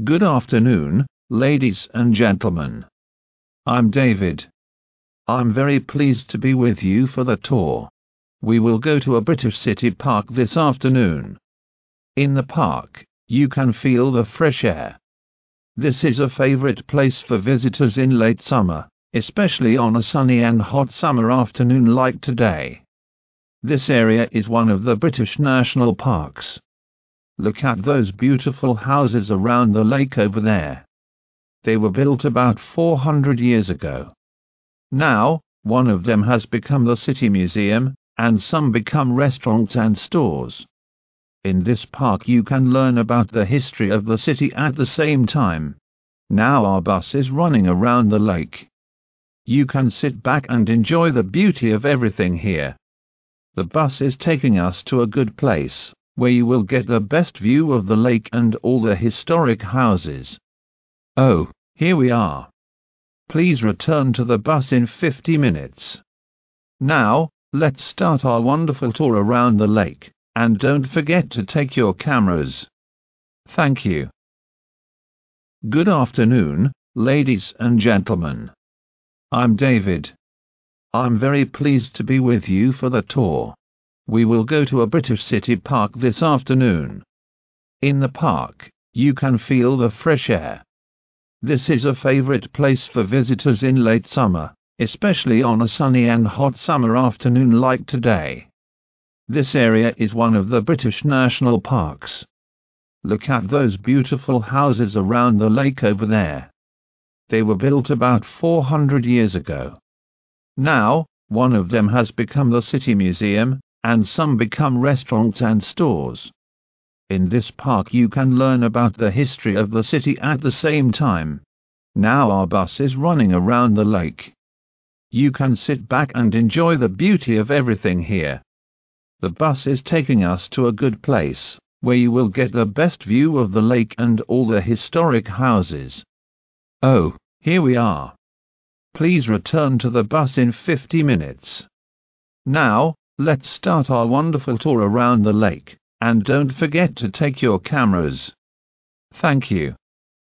Good afternoon, ladies and gentlemen. I'm David. I'm very pleased to be with you for the tour. We will go to a British city park this afternoon. In the park, you can feel the fresh air. This is a favorite place for visitors in late summer, especially on a sunny and hot summer afternoon like today. This area is one of the British national parks. Look at those beautiful houses around the lake over there. They were built about 400 years ago. Now, one of them has become the city museum, and some become restaurants and stores. In this park you can learn about the history of the city at the same time. Now our bus is running around the lake. You can sit back and enjoy the beauty of everything here. The bus is taking us to a good place, where you will get the best view of the lake and all the historic houses. Oh, here we are. Please return to the bus in 50 minutes. Now, let's start our wonderful tour around the lake, and don't forget to take your cameras. Thank you. Good afternoon, ladies and gentlemen. I'm David. I'm very pleased to be with you for the tour. We will go to a British city park this afternoon. In the park, you can feel the fresh air. This is a favorite place for visitors in late summer, especially on a sunny and hot summer afternoon like today. This area is one of the British national parks. Look at those beautiful houses around the lake over there. They were built about 400 years ago. Now, one of them has become the city museum, and some become restaurants and stores. In this park you can learn about the history of the city at the same time. Now our bus is running around the lake. You can sit back and enjoy the beauty of everything here. The bus is taking us to a good place, where you will get the best view of the lake and all the historic houses. Oh, here we are. Please return to the bus in 50 minutes. Now, let's start our wonderful tour around the lake, and don't forget to take your cameras. Thank you.